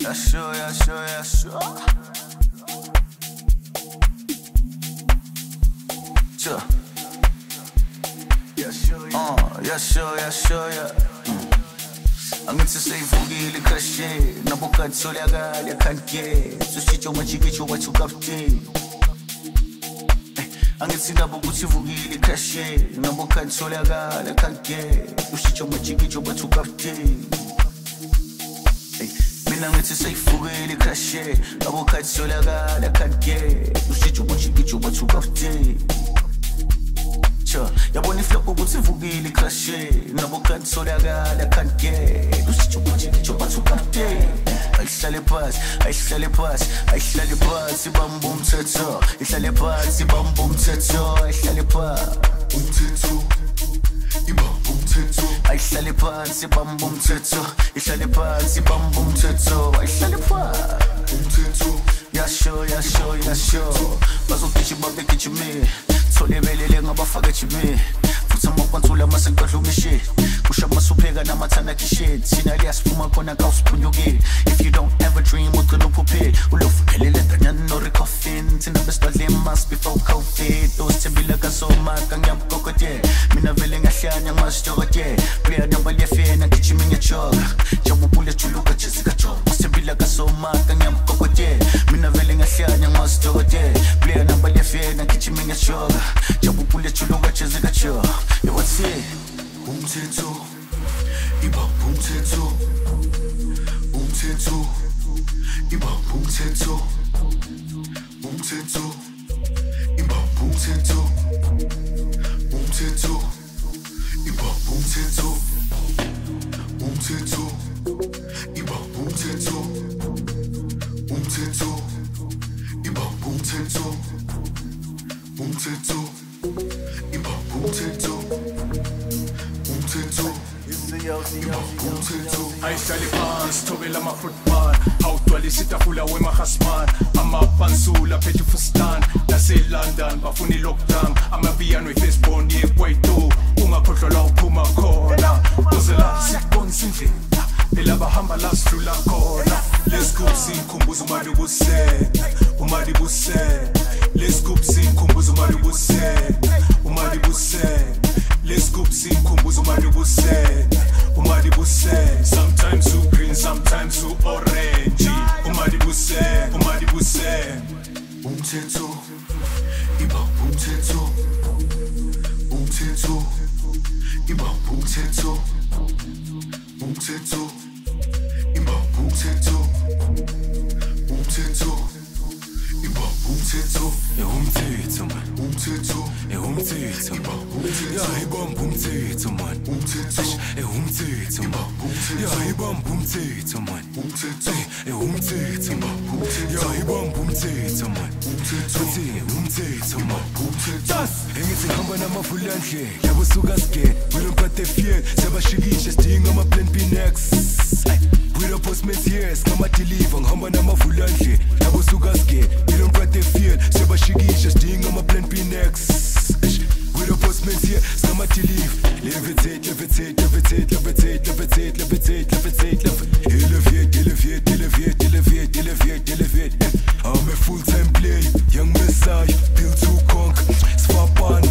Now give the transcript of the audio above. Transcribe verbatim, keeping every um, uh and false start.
Yeah, sure, yeah, sure, yeah, sure. Sure. Yeah, sure, yeah. Uh, yeah, sure, yeah, sure, yeah. Mm. Angithi seyivukile crashe nabokathi solakala can't get sushicho machikicho wathukafte angithi nabo ukuthi ivukile crashe nabokathi solakala can't get sushicho machikicho wathukafte mina ngithi seyivukile crashe nabokathi solakala can't get sushicho machikicho wathukafte yabona iflop ukuthi ivukile crashe nabokathi solakala can't get usicho kujicho bathukapte ayihlale phansi ayihlale phansi ayihlale phansi bamba umthetho ihlale phansi bamba umthetho ayihlale phansi umthetho ibamba umthetho ayihlale phansi bamba umthetho ihlale phansi bamba umthetho ayihlale phansi umthetho yasho yasho yasho bazogijima begijime solebelele ngabafaka jime futhi amapantula masenkodlumishe kusha masupheka namathana kishe sina liyasiphuma khona ka usiphunyuke if you don't ever dream ugcina uphuphe ulofuphelele danyana no recoffin thina besibadle mask before covid osithembile kasomaka ngiyamkokote mina vele ngahlanya ngasitokotye buya nambali yefena gijima ngiyachoka jabubule juluka jessica job osithembile kasomaka ngiyamkokote mina vele ngahlanya ngasitokotye buya nambali yefena gijima ngiyachoka jabubule juluka jessica job yo what's it umthetho ibamba umthetho umthetho ibamba umthetho umthetho ibamba umthetho umthetho ibamba umthetho umthetho ibamba umthetho umthetho ibamba umthetho umthetho ibamba umthetho umthetho ayihlale phansi thobela ama-football awugcwalisa itafula wemahasman amapansula phethe ufustan naselondon bafuna i-lockdown amapiyano ifacebone yekwaito ungakhohlwa uphuma khona uzela sikubonisa indlela phela bahamba la sidlula khona lesgroup sikhumbuza umali ubuse umali buse lesgroup sikhumbuza umali ubuse umali buse lesgroup sikhumbuza umali ubuse umali buse sometimes you green sometimes you orange umali buse umali buse umthetho ibamba umthetho umthetho ibamba umthetho umthetho ibamba umthetho umthetho ibamba umthetho umthetho man umthetho umthetho ya ibamba umthetho man umthetho umthetho ya ibamba umthetho man umthetho umthetho ya ibamba umthetho man umthetho umthetho man das engithi hamba namavulandle yabo suka sike wilempathe fear sebashikisha sidinga ama plan B next with a postmates yes ngama deliver ngihamba namavulandle yabo suka sike wilempathe fear sebashikisha sidinga ama plan B next with a postmates here ngama deliver levitate levitate levitate levitate levitate levitate levitate elevate elevate elevate elevate elevate elevate I'm a full-time player young messiah built to conquer swapan